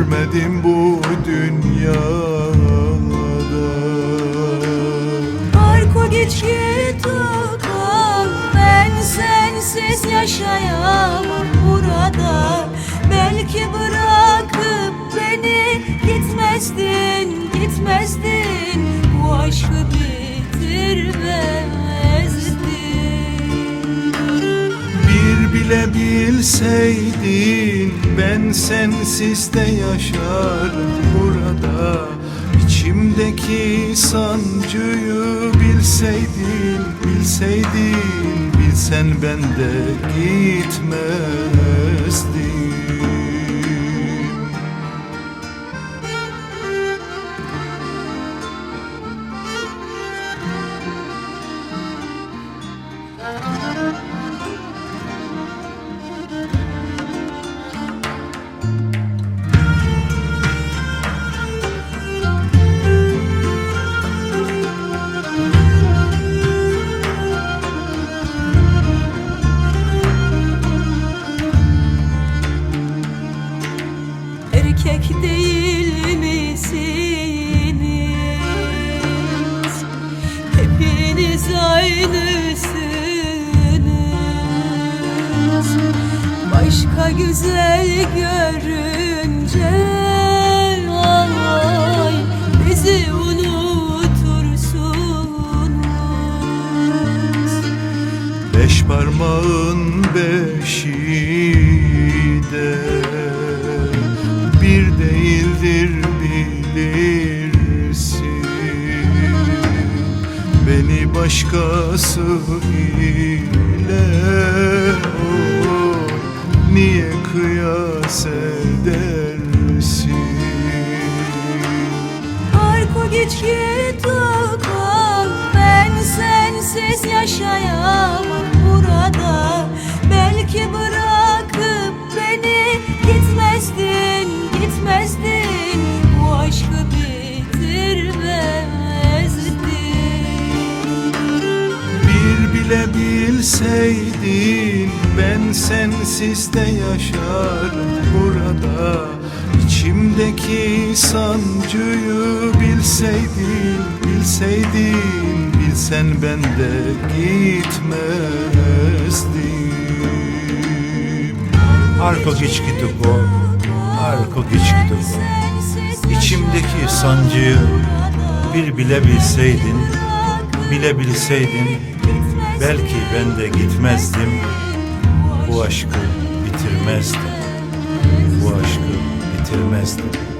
görmedim bu dünyada. Arko geç git kal, ben sensiz yaşayamam burada. Belki bırakıp beni gitmezdin, gitmezdin, bu aşkı bitirmezdin. Bir bile bilseydin ben sensiz de yaşarım burada. İçimdeki sancıyı bilseydin, bilseydin, bilsen ben de gitmezdim. Erkek değil misiniz? Hepiniz aynısınız. Başka güzel görünce ay, bizi unutursunuz. Beş parmağın beşi de bir değildir bilirsin. Beni başkası ile oy, niye kıyas edersin? Arko geç git kal, ben sensiz yaşayamam burada. Belki bırakıp beni gitmezdin, gitmezdin, bu aşkı bitirmezdin. Bir bile bilseydin ben sensiz de yaşarım burada. İçimdeki sancıyı bilseydin, bilseydin, bilsen ben de gitmezdim. Arko geç gidiko, arko geç gidiko. İçimdeki sancıyı bir bile bilseydin, bile bilseydin, belki ben de gitmezdim. Bu aşkı bitirmezdim, bu aşkı bitirmezdim.